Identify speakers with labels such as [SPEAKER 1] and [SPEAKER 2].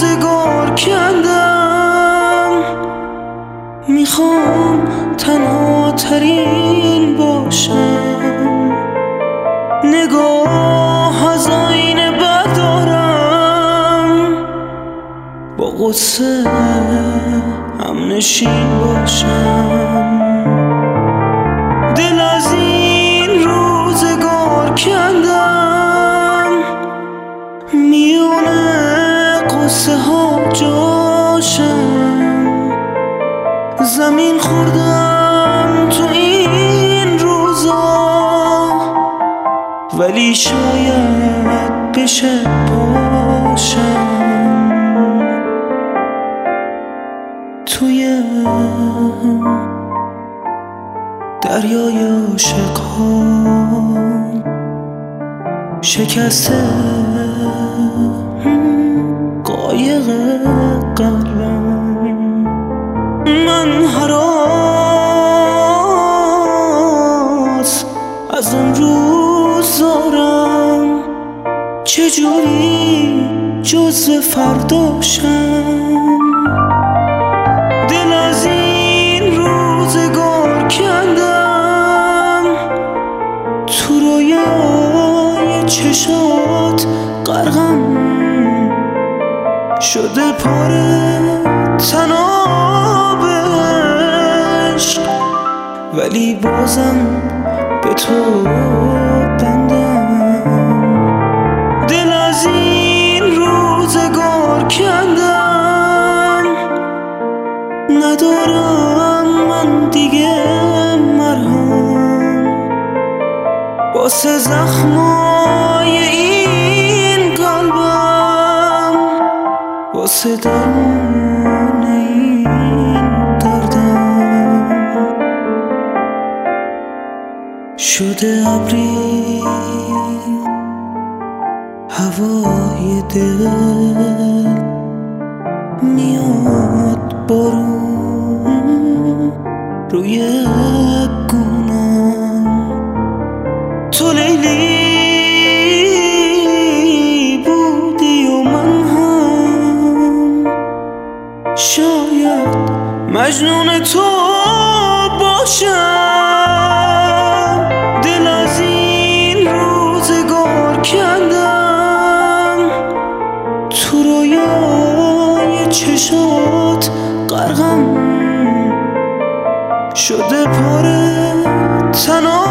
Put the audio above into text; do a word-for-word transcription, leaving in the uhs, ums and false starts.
[SPEAKER 1] روزگار کندم، میخوام تنها ترین باشم، نگاه از آینه بردارم، با غصه هم نشین باشم. دل از این روزگار کندم، میونه قصه ها جاشم، زمین خوردم تو این روزا، ولی شاید بشه پاشم توی دریای عاشقان شکسته قایق قلبم. من هراس از اون روز دارم، چجوری جزو فرداشم. دل از این روزگار کندم، تو رویای چشات غرقم شده پاره تناب عشق، ولی بازم به تو بندم. دل از این روزگار کندم، ندارم من دیگه مرهم واسه زخمای این قلبم، واسه درمون این دردم. شده ابری هوای دل، میاد بارون روی گونم. تو لیلی بودی و من هم شاید مجنون تو باشم. دل از این روزگار کندم، تو رویای چشات غرقم شده پاره تنها